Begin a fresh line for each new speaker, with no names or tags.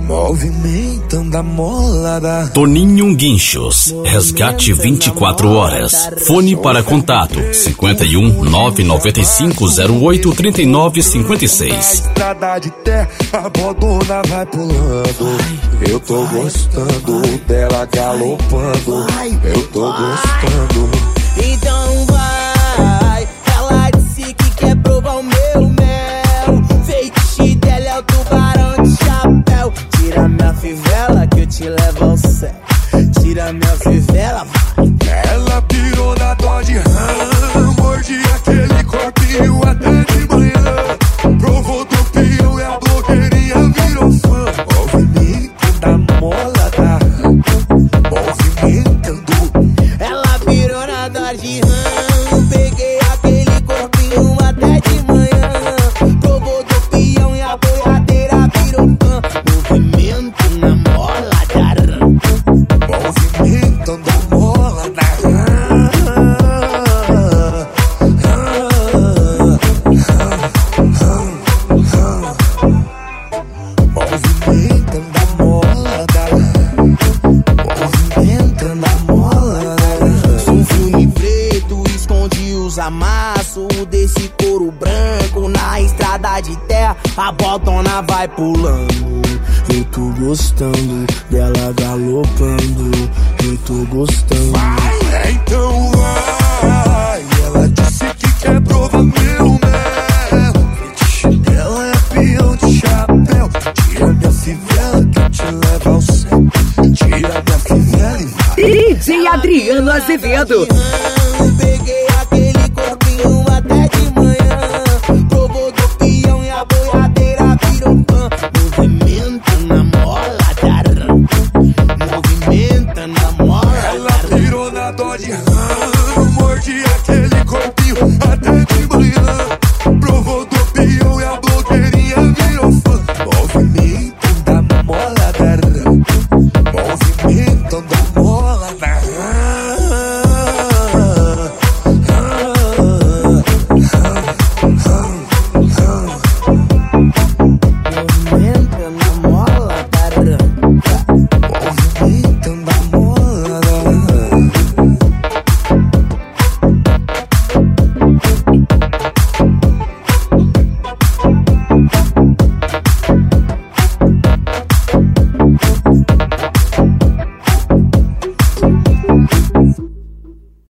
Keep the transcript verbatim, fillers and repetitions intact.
movimentando a molada.
Toninho Guinchos, resgate vinte e quatro horas. Fone para contato cinquenta e um, nove nove cinco zero oito, trinta e nove cinquenta e seis.
Estrada de terra, a bodona vai pulando. Eu tô gostando dela galopando. Eu tô gostando.
Então vai, ela disse que quer provar o meu mel. Feitiço dela é o tubarão de chapéu. Tira minha fivela que eu te levo ao céu. Tira minha fivela, vai.
Ela pirou na Dodge Ram, mordi aquele corpinho até de manhã. Provou do pião e a blogueirinha virou fã. Movimento da molada, movimentando.
Ela pirou na Dodge Ram, peguei aquele corpinho até de manhã. Provou do pião e a boiadeira virou fã. Movimento na molada,
movimento da molada. Movimentando a molada, movimentando a molada.
sou um filme preto, esconde os amassos desse couro branco. Na estrada de terra, a botona vai pulando. Eu tô gostando dela galopando. Eu tô gostando.
Vai, então vai. Ela disse que quer provar meu mel. Fetiche dela é peão de chapéu. Tira minha fivela que eu te levo ao céu. Tira minha fivela e vai.
D J Adriano Azevedo.